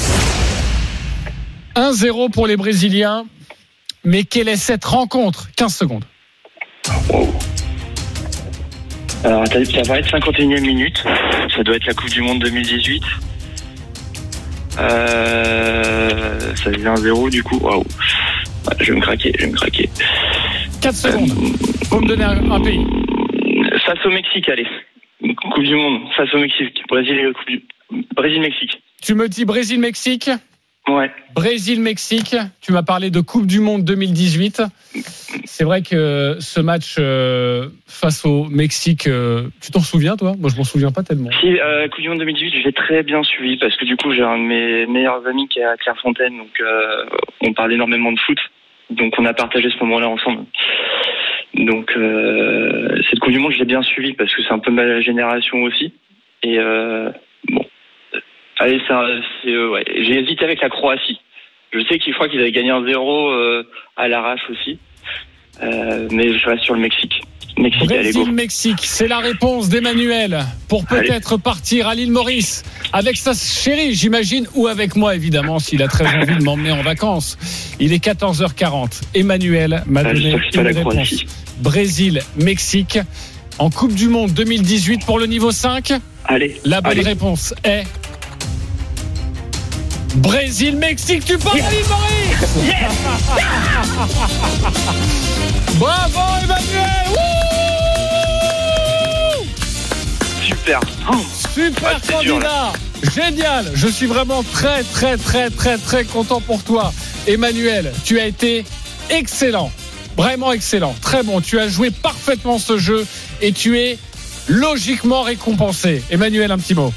[SPEAKER 4] 2022.
[SPEAKER 5] 1-0 pour les Brésiliens. Mais quelle est cette rencontre? 15 secondes.
[SPEAKER 7] Wow. Alors, ça va être 51e minute. Ça doit être la Coupe du Monde 2018. Ça faisait 1-0 du coup. Waouh. Ouais, je vais me craquer. 4
[SPEAKER 5] secondes. Faut me donner un pays.
[SPEAKER 7] Face au Mexique, allez. Coupe du Monde. Face au Mexique. Brésil-Mexique.
[SPEAKER 5] Tu me dis Brésil-Mexique?
[SPEAKER 7] Ouais.
[SPEAKER 5] Brésil-Mexique, tu m'as parlé de Coupe du Monde 2018. C'est vrai que ce match face au Mexique, tu t'en souviens toi? Moi je m'en souviens pas tellement.
[SPEAKER 7] Si, Coupe du Monde 2018, j'ai très bien suivi parce que du coup j'ai un de mes meilleurs amis qui est à Clairefontaine, donc on parle énormément de foot, donc on a partagé ce moment-là ensemble. Donc cette Coupe du Monde je l'ai bien suivi parce que c'est un peu ma génération aussi. Et bon. Allez, ouais. J'ai hésité avec la Croatie. Je sais qu'il faut qu'ils avaient gagné 1-0 à l'arrache aussi. Mais je reste sur le Mexique.
[SPEAKER 5] Brésil-Mexique, c'est la réponse d'Emmanuel pour peut-être partir à l'île Maurice avec sa chérie, j'imagine, ou avec moi évidemment s'il a très envie de m'emmener en vacances. Il est 14h40. Emmanuel m'a donné une réponse. Brésil-Mexique en Coupe du Monde 2018 pour le niveau 5.
[SPEAKER 7] Allez.
[SPEAKER 5] La bonne réponse est Brésil-Mexique, tu pars à l'île Maurice.
[SPEAKER 7] Yes.
[SPEAKER 5] Bravo Emmanuel.
[SPEAKER 7] Super.
[SPEAKER 5] Super candidat. Génial. Je suis vraiment très content pour toi. Emmanuel, tu as été excellent. Vraiment excellent. Très bon. Tu as joué parfaitement ce jeu et tu es logiquement récompensé. Emmanuel, un petit mot.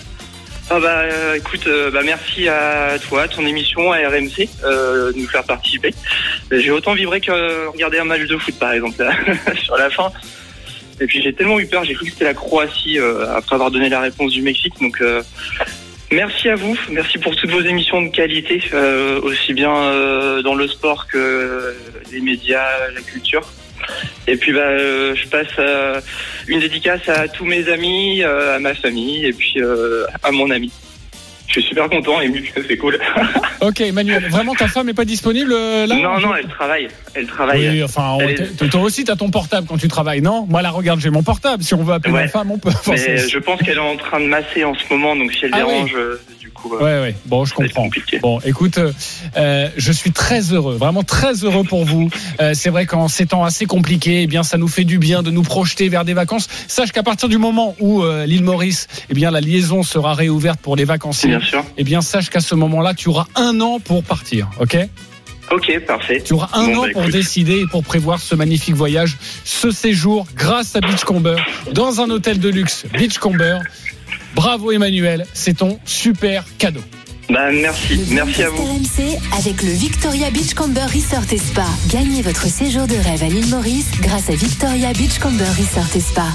[SPEAKER 7] Écoute, merci à toi, ton émission, à RMC, de nous faire participer. J'ai autant vibré que regarder un match de foot, par exemple, là, sur la fin. Et puis j'ai tellement eu peur, j'ai cru que c'était la Croatie après avoir donné la réponse du Mexique. Donc merci à vous, merci pour toutes vos émissions de qualité, aussi bien dans le sport que les médias, la culture. Et puis je passe une dédicace à tous mes amis, à ma famille et puis à mon ami. Je suis super content, ému, c'est cool.
[SPEAKER 5] Ok, Emmanuel, vraiment ta femme n'est pas disponible là?
[SPEAKER 7] Non, elle travaille. Oui,
[SPEAKER 5] enfin, toi aussi t'as ton portable quand tu travailles, non? Moi là, regarde, j'ai mon portable. Si on veut appeler ma femme, on peut.
[SPEAKER 7] Mais je pense qu'elle est en train de masser en ce moment, donc si elle dérange, du coup.
[SPEAKER 5] Ouais. Bon, je comprends. Bon, écoute, je suis très heureux, vraiment très heureux pour vous. C'est vrai qu'en ces temps assez compliqués, eh bien, ça nous fait du bien de nous projeter vers des vacances. Sache qu'à partir du moment où l'île Maurice, eh bien, la liaison sera réouverte pour les vacanciers.
[SPEAKER 7] Bien sûr.
[SPEAKER 5] Eh bien, sache qu'à ce moment-là, tu auras 1 an pour partir, ok?
[SPEAKER 7] Ok, parfait.
[SPEAKER 5] Tu auras un an pour décider et pour prévoir ce magnifique voyage, ce séjour grâce à Beachcomber dans un hôtel de luxe Beachcomber. Bravo Emmanuel, c'est ton super cadeau.
[SPEAKER 7] Merci à vous.
[SPEAKER 1] RMC avec le Victoria Beachcomber Resort et Spa. Gagnez votre séjour de rêve à l'île Maurice grâce à Victoria Beachcomber Resort et Spa.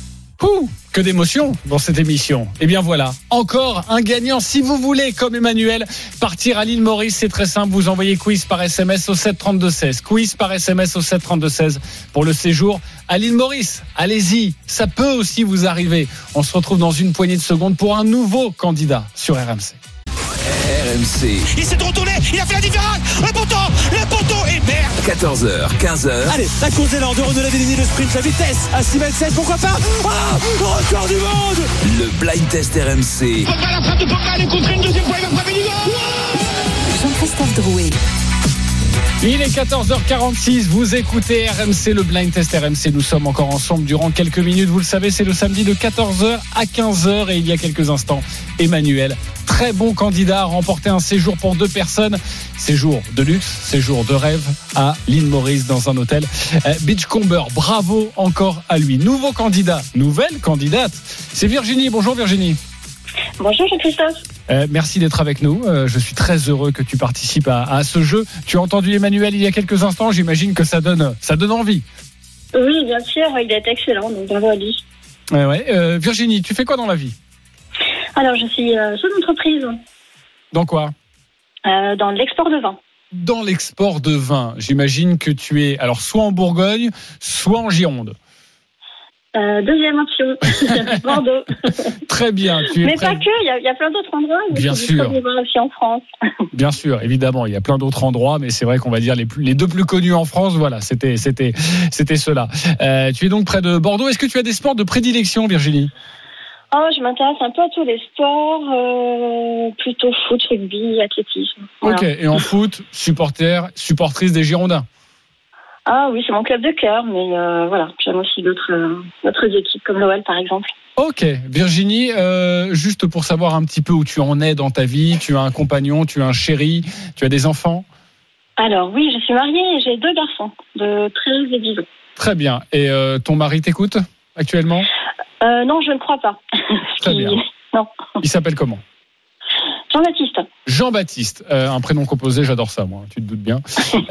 [SPEAKER 5] Que d'émotions dans cette émission. Et bien voilà, encore un gagnant. Si vous voulez, comme Emmanuel, partir à l'île Maurice, c'est très simple. Vous envoyez quiz par SMS au 732-16. Quiz par SMS au 732-16 pour le séjour à l'île Maurice. Allez-y, ça peut aussi vous arriver. On se retrouve dans une poignée de secondes pour un nouveau candidat sur RMC.
[SPEAKER 2] RMC.
[SPEAKER 3] Il s'est retourné, il a fait la différence. Le poteau et merde.
[SPEAKER 2] 14h, 15h.
[SPEAKER 3] Allez, la course est l'heure de redéligner le sprint, la vitesse à 6,7 pourquoi pas. Record du monde.
[SPEAKER 2] Le blind test RMC.
[SPEAKER 4] Pogba, la frappe de Pogba, elle est contrée une deuxième fois, il va frapper du goal.
[SPEAKER 1] Jean-Christophe Drouet.
[SPEAKER 5] Il est 14h46, vous écoutez RMC, le Blind Test RMC. Nous sommes encore ensemble durant quelques minutes. Vous le savez, c'est le samedi de 14h à 15h. Et il y a quelques instants, Emmanuel, très bon candidat à remporter un séjour pour 2 personnes. Séjour de luxe, séjour de rêve à l'île Maurice dans un hôtel Beachcomber. Bravo encore à lui. Nouveau candidat, nouvelle candidate, c'est Virginie. Bonjour Virginie.
[SPEAKER 10] Bonjour Jean-Christophe.
[SPEAKER 5] Merci d'être avec nous. Je suis très heureux que tu participes à ce jeu. Tu as entendu Emmanuel il y a quelques instants. J'imagine que ça donne envie.
[SPEAKER 10] Oui, bien sûr. Il est excellent. Donc bravo à lui.
[SPEAKER 5] Virginie, tu fais quoi dans la vie ?
[SPEAKER 10] Alors, je suis chef d'entreprise.
[SPEAKER 5] Dans quoi ?
[SPEAKER 10] Dans l'export de vin.
[SPEAKER 5] Dans l'export de vin. J'imagine que tu es alors soit en Bourgogne, soit en Gironde.
[SPEAKER 10] Deuxième option, Bordeaux.
[SPEAKER 5] Très bien.
[SPEAKER 10] Mais pas que, il y a plein d'autres endroits.
[SPEAKER 5] Bien sûr.
[SPEAKER 10] Aussi en France.
[SPEAKER 5] Bien sûr, évidemment, il y a plein d'autres endroits, mais c'est vrai qu'on va dire les 2 plus connus en France. Voilà, c'était ceux-là. Tu es donc près de Bordeaux. Est-ce que tu as des sports de prédilection, Virginie ?
[SPEAKER 10] Je m'intéresse un peu à tous les sports, plutôt foot, rugby, athlétisme. Voilà.
[SPEAKER 5] Ok, et en foot, supportrice des Girondins ?
[SPEAKER 10] Ah oui, c'est mon club de cœur, mais voilà, j'aime aussi d'autres équipes comme l'OL par exemple.
[SPEAKER 5] Ok, Virginie, juste pour savoir un petit peu où tu en es dans ta vie, tu as un compagnon, tu as un chéri, tu as des enfants ?
[SPEAKER 10] Alors oui, je suis mariée et j'ai 2 garçons de 13 et 10 ans.
[SPEAKER 5] Très bien, et ton mari t'écoute actuellement ?
[SPEAKER 10] Non, je ne crois pas.
[SPEAKER 5] Très bien.
[SPEAKER 10] Non.
[SPEAKER 5] Il s'appelle comment ?
[SPEAKER 10] Jean-Baptiste.
[SPEAKER 5] Jean-Baptiste, un prénom composé, j'adore ça moi, tu te doutes bien.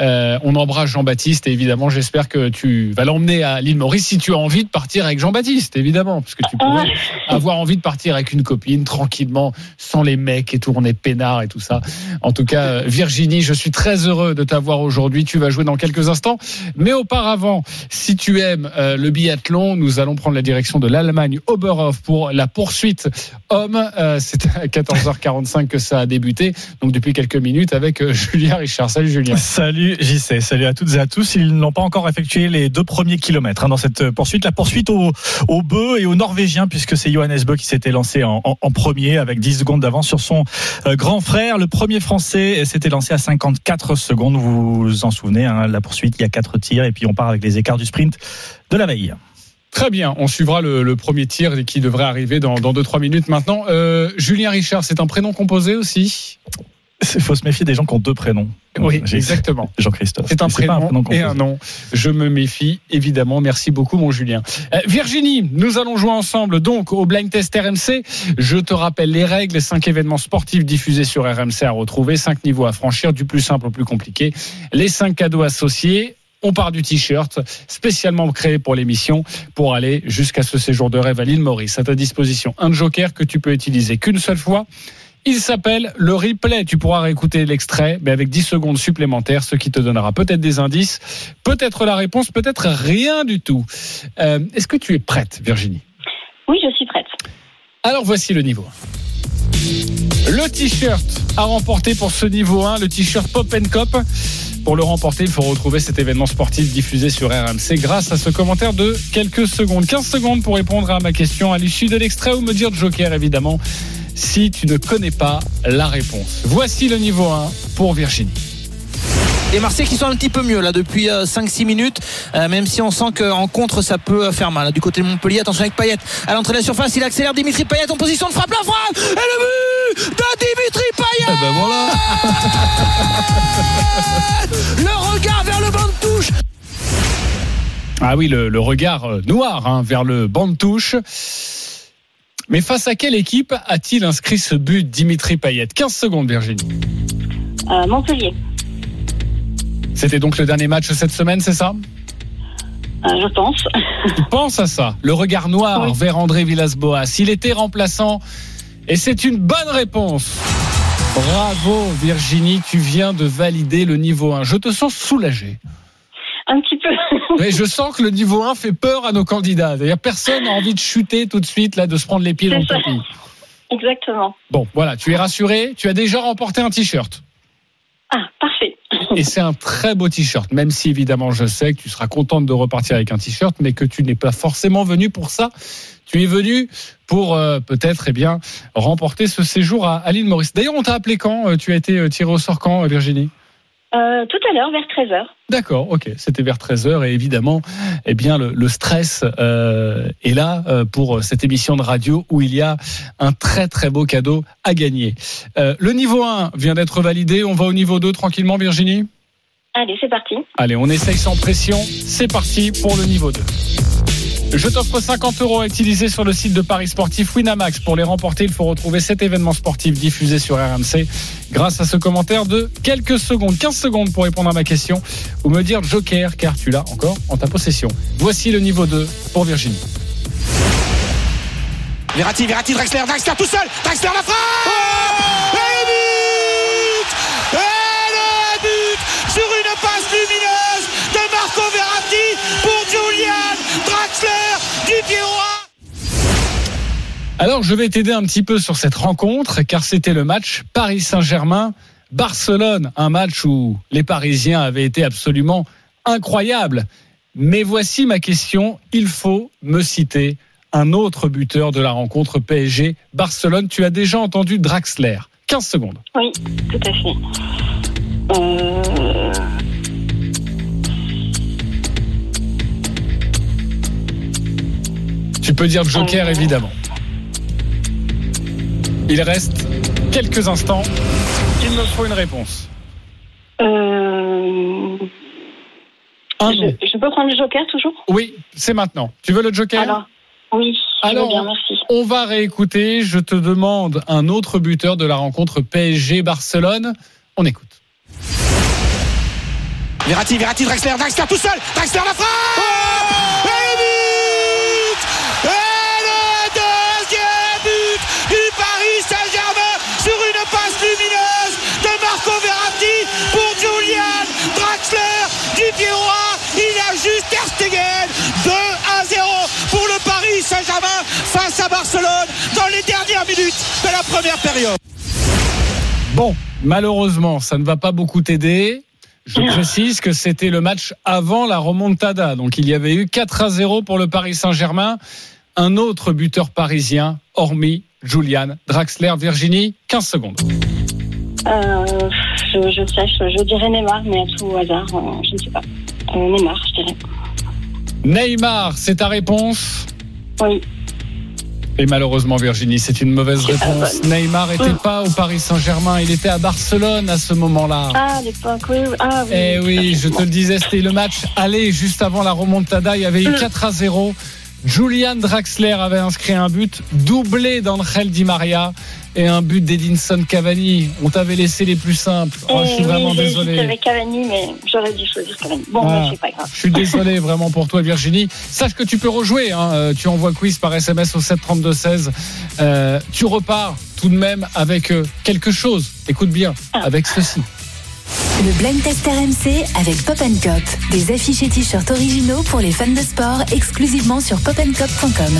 [SPEAKER 5] On embrasse Jean-Baptiste et évidemment j'espère que tu vas l'emmener à l'île Maurice si tu as envie de partir avec Jean-Baptiste, évidemment, parce que tu pourrais avoir envie de partir avec une copine tranquillement, sans les mecs et tout, on est peinard et tout ça. En tout cas, Virginie, je suis très heureux de t'avoir aujourd'hui, tu vas jouer dans quelques instants, mais auparavant, si tu aimes le biathlon, nous allons prendre la direction de l'Allemagne, Oberhof, pour la poursuite homme. C'est à 14h45 que ça a débuté, donc depuis quelques minutes avec Julien Richard. Salut Julien.
[SPEAKER 11] Salut JC, salut à toutes et à tous. Ils n'ont pas encore effectué les 2 premiers kilomètres dans cette poursuite. La poursuite au bœuf et aux Norvégiens, puisque c'est Johannes Bø qui s'était lancé en premier avec 10 secondes d'avance sur son grand frère. Le premier français s'était lancé à 54 secondes. Vous vous en souvenez, la poursuite, il y a 4 tirs et puis on part avec les écarts du sprint de la veille.
[SPEAKER 5] Très bien, on suivra le premier tir qui devrait arriver dans 2-3 minutes maintenant. Julien Richard, c'est un prénom composé aussi ?
[SPEAKER 11] Il faut se méfier des gens qui ont 2 prénoms.
[SPEAKER 5] Oui, exactement.
[SPEAKER 11] Jean-Christophe.
[SPEAKER 5] C'est un prénom et un nom. Je me méfie, évidemment. Merci beaucoup, mon Julien. Virginie, nous allons jouer ensemble donc au Blind Test RMC. Je te rappelle les règles, 5 événements sportifs diffusés sur RMC à retrouver, 5 niveaux à franchir, du plus simple au plus compliqué. Les 5 cadeaux associés. On part du t-shirt spécialement créé pour l'émission pour aller jusqu'à ce séjour de rêve à l'île Maurice. À ta disposition, un joker que tu peux utiliser qu'une seule fois. Il s'appelle le replay. Tu pourras réécouter l'extrait, mais avec 10 secondes supplémentaires, ce qui te donnera peut-être des indices, peut-être la réponse, peut-être rien du tout. Est-ce que tu es prête, Virginie ?
[SPEAKER 10] Oui, je suis prête.
[SPEAKER 5] Alors voici le niveau 1. Le t-shirt à remporter pour ce niveau 1, le t-shirt Pop & Cop. Pour le remporter, il faut retrouver cet événement sportif diffusé sur RMC grâce à ce commentaire de quelques secondes. 15 secondes pour répondre à ma question à l'issue de l'extrait ou me dire joker, évidemment, si tu ne connais pas la réponse. Voici le niveau 1 pour Virginie.
[SPEAKER 9] Les Marseillais qui sont un petit peu mieux là depuis 5-6 minutes, même si on sent qu'en contre ça peut faire mal. Du côté de Montpellier, attention avec Payet à l'entrée de la surface, il accélère. Dimitri Payet en position de frappe, la frappe et le but de Dimitri Payet.
[SPEAKER 5] Ben voilà.
[SPEAKER 9] Le regard vers le banc de touche.
[SPEAKER 5] Ah oui, le regard noir vers le banc de touche. Mais face à quelle équipe a-t-il inscrit ce but, Dimitri Payet ? 15 secondes, Virginie.
[SPEAKER 10] Montpellier.
[SPEAKER 5] C'était donc le dernier match cette semaine, c'est ça ?
[SPEAKER 10] Je pense.
[SPEAKER 5] Tu penses à ça ? Le regard noir vers André Villas-Boas. Il était remplaçant et c'est une bonne réponse. Bravo Virginie, tu viens de valider le niveau 1. Je te sens soulagée.
[SPEAKER 10] Un petit peu.
[SPEAKER 5] Mais je sens que le niveau 1 fait peur à nos candidats. D'ailleurs, personne n'a envie de chuter tout de suite, là, de se prendre les pieds dans le tapis.
[SPEAKER 10] Exactement.
[SPEAKER 5] Bon, voilà, tu es rassuré. Tu as déjà remporté un t-shirt.
[SPEAKER 10] Ah, parfait.
[SPEAKER 5] Et c'est un très beau t-shirt, même si évidemment je sais que tu seras contente de repartir avec un t-shirt, mais que tu n'es pas forcément venu pour ça. Tu es venu pour peut-être remporter ce séjour à l'île Maurice. D'ailleurs, on t'a appelé quand ? Tu as été tiré au sort quand, Virginie ?
[SPEAKER 10] Tout à l'heure, vers 13h.
[SPEAKER 5] D'accord, ok. C'était vers 13h et évidemment, eh bien, le stress est là pour cette émission de radio où il y a un très très beau cadeau à gagner. Le niveau 1 vient d'être validé. On va au niveau 2 tranquillement, Virginie ?
[SPEAKER 10] Allez, c'est parti.
[SPEAKER 5] Allez, on essaye sans pression. C'est parti pour le niveau 2. Je t'offre 50 € à utiliser sur le site de Paris Sportif Winamax. Pour les remporter, il faut retrouver cet événement sportif diffusé sur RMC grâce à ce commentaire de quelques secondes, 15 secondes pour répondre à ma question ou me dire joker car tu l'as encore en ta possession. Voici le niveau 2 pour Virginie.
[SPEAKER 3] Verratti, Draxler tout seul, Draxler la frappe et le but sur une passe lumineuse de Marco Verratti pour Julian Draxler du pied droit.
[SPEAKER 5] Alors je vais t'aider un petit peu sur cette rencontre car c'était le match Paris Saint-Germain-Barcelone, un match où les Parisiens avaient été absolument incroyables. Mais voici ma question, il faut me citer un autre buteur de la rencontre PSG-Barcelone. Tu as déjà entendu Draxler. 15 secondes.
[SPEAKER 10] Oui, tout à fait.
[SPEAKER 5] Tu peux dire joker, évidemment. Il reste quelques instants. Il me faut une réponse.
[SPEAKER 10] Je peux prendre le joker toujours ?
[SPEAKER 5] Oui, c'est maintenant. Tu veux le joker ?
[SPEAKER 10] Alors, oui,
[SPEAKER 5] alors,
[SPEAKER 10] bien, merci.
[SPEAKER 5] On va réécouter. Je te demande un autre buteur de la rencontre PSG-Barcelone. On écoute.
[SPEAKER 3] Verratti, Draxler tout seul, Draxler la frappe et le but et le deuxième but du Paris Saint-Germain sur une passe lumineuse de Marco Verratti pour Julian Draxler du pied droit. Il ajuste Ter Stegen. 2-0 pour le Paris Saint-Germain face à Barcelone dans les dernières minutes de la première période.
[SPEAKER 5] Bon, malheureusement, ça ne va pas beaucoup t'aider. Je précise que c'était le match avant la remontada. Donc il y avait eu 4-0 pour le Paris Saint-Germain. Un autre buteur parisien, hormis Julian Draxler. Virginie, 15 secondes.
[SPEAKER 10] Je dirais Neymar, mais à tout hasard, je ne sais pas. Neymar, je dirais.
[SPEAKER 5] Neymar, c'est ta réponse ?
[SPEAKER 10] Oui.
[SPEAKER 5] Et malheureusement, Virginie, c'est une mauvaise réponse. Neymar n'était pas au Paris Saint-Germain, il était à Barcelone à ce moment-là.
[SPEAKER 10] Ah, à l'époque, oui. Ah, oui.
[SPEAKER 5] Eh oui, je te le disais, c'était le match aller juste avant la remontada. Il y avait eu 4-0. Julian Draxler avait inscrit un but, doublé d'Angel Di Maria et un but d'Edinson Cavani. On t'avait laissé les plus simples. Je suis vraiment désolé.
[SPEAKER 10] J'avais Cavani, mais j'aurais dû choisir Cavani. Bon, mais c'est pas grave.
[SPEAKER 5] Je suis désolé vraiment pour toi, Virginie. Sache que tu peux rejouer. Tu envoies quiz par SMS au 732-16. Tu repars tout de même avec quelque chose. Écoute bien, avec ceci.
[SPEAKER 1] Le Blind Test RMC avec Pop & Cop. Des affiches et t-shirts originaux pour les fans de sport exclusivement sur popandcop.com.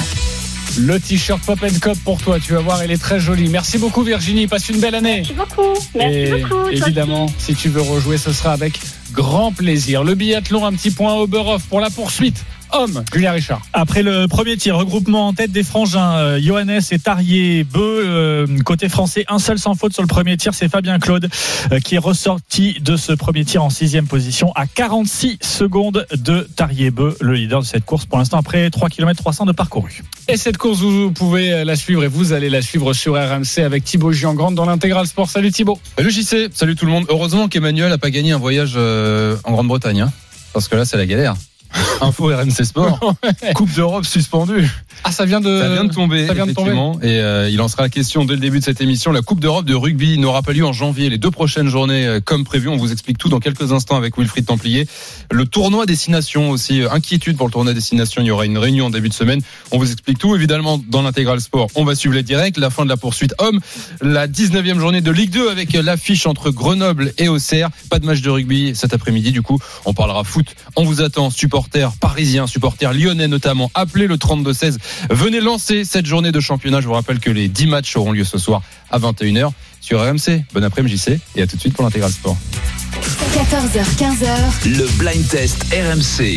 [SPEAKER 5] Le t-shirt Pop & Cop pour toi, tu vas voir, il est très joli. Merci beaucoup Virginie, passe une belle année.
[SPEAKER 10] Merci beaucoup. Merci beaucoup.
[SPEAKER 5] Évidemment, si tu veux rejouer, ce sera avec grand plaisir. Le biathlon, un petit point au Oberhof pour la poursuite. Homme, Julien Richard.
[SPEAKER 11] Après le premier tir, regroupement en tête des frangins, Johannes et Tarier-Beu, côté français, un seul sans faute sur le premier tir, c'est Fabien Claude qui est ressorti de ce premier tir en 6e position à 46 secondes de Tarier-Beu, le leader de cette course pour l'instant après 3 km 300 de parcouru.
[SPEAKER 5] Et cette course, vous pouvez la suivre et vous allez la suivre sur RMC avec Thibaut Giangrande dans l'Intégral Sport. Salut Thibaut.
[SPEAKER 12] Salut JC, salut tout le monde. Heureusement qu'Emmanuel n'a pas gagné un voyage en Grande-Bretagne, parce que là c'est la galère. Info RMC Sport. Coupe d'Europe suspendue.
[SPEAKER 5] Ah, ça vient de
[SPEAKER 12] tomber, effectivement. Et il en sera question dès le début de cette émission. La Coupe d'Europe de rugby n'aura pas lieu en janvier. Les 2 prochaines journées, comme prévu. On vous explique tout dans quelques instants avec Wilfried Templier. Le tournoi Destination aussi. Inquiétude pour le tournoi Destination. Il y aura une réunion en début de semaine. On vous explique tout. Évidemment, dans l'Intégral Sport, on va suivre les directs. La fin de la poursuite homme. La 19e journée de Ligue 2 avec l'affiche entre Grenoble et Auxerre. Pas de match de rugby cet après-midi. Du coup, on parlera foot. On vous attend, supporters parisiens, supporters lyonnais notamment. Appelez le 32-16. Venez lancer cette journée de championnat. Je vous rappelle que les 10 matchs auront lieu ce soir à 21h sur RMC. Bon après-midi JC et à tout de suite pour l'Intégral Sport.
[SPEAKER 1] 14h, 15h.
[SPEAKER 2] Le Blind Test RMC.